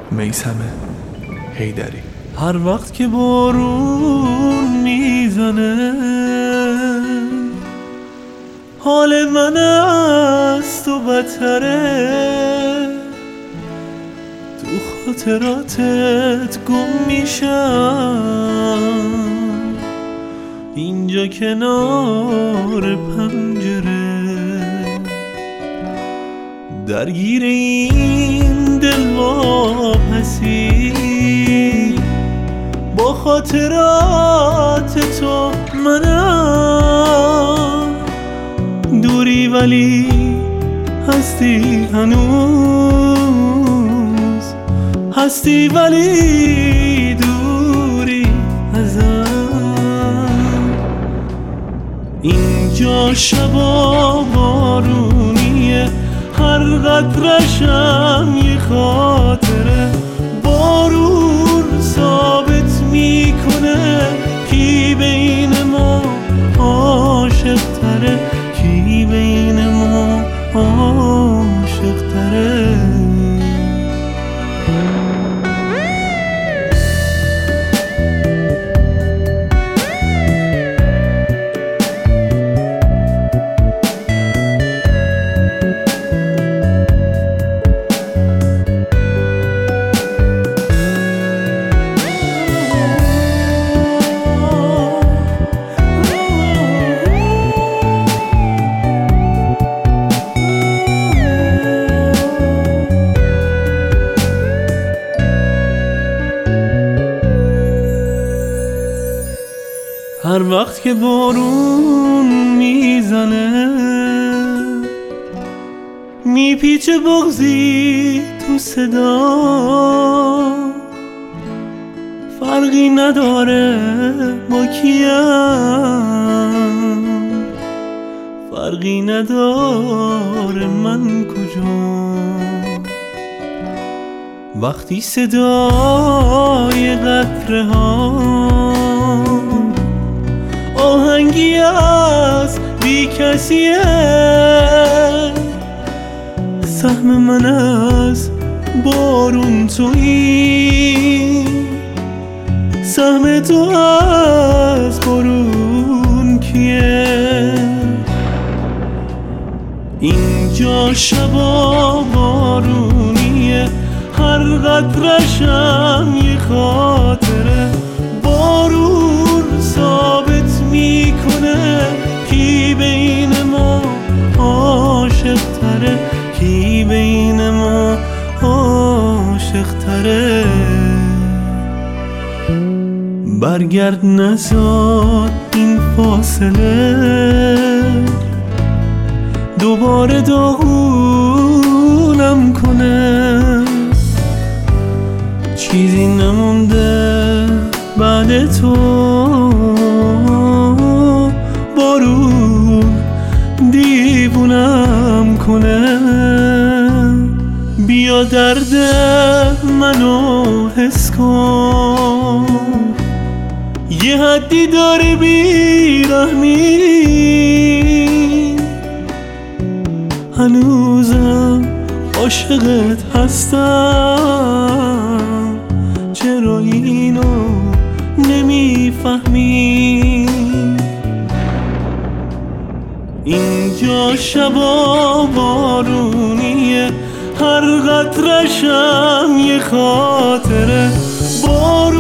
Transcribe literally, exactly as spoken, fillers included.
میثم حیدری. هر وقت که بارون میزنه حال من از تو بدتره، تو خاطراتت گم میشم اینجا کنار پنجره، درگیر این دل واپسی با خاطرات تو منم، دوری ولی هستی هنوز، هستی ولی دوری ازم. اینجا شبا بارونیه، هر قطرشم یه خاطره، بارون ثابت میکنه کی بین ما عاشق تره، کی بین ما عاشق تره. هر وقت که بارون میزنه میپیچه بغضی تو صدا، فرقی نداره با کیم، فرقی نداره من کجا. وقتی صدای قطره ها آهنگی از بی کسیه، سهم من از بارون تویی، سهم تو از بارون کیه. اینجا شبا بارونیه، هر قطرشم یه خاطره، بارون ثابت میکنه کی بین ما عاشق تره، کی بین ما عاشق تره. برگرد نزار این فاصله، دوباره داغونم کنه، چیزی نمونده بعد تو، بارون دیوونم کنه. بیا درد منو حس کن، یه حدی داره بیرحمی، هنوزم عاشقت هستم، چرا اینو نمیفهمی. اینجا شبا بارونیه، هر قطرشم یه خاطره، بارون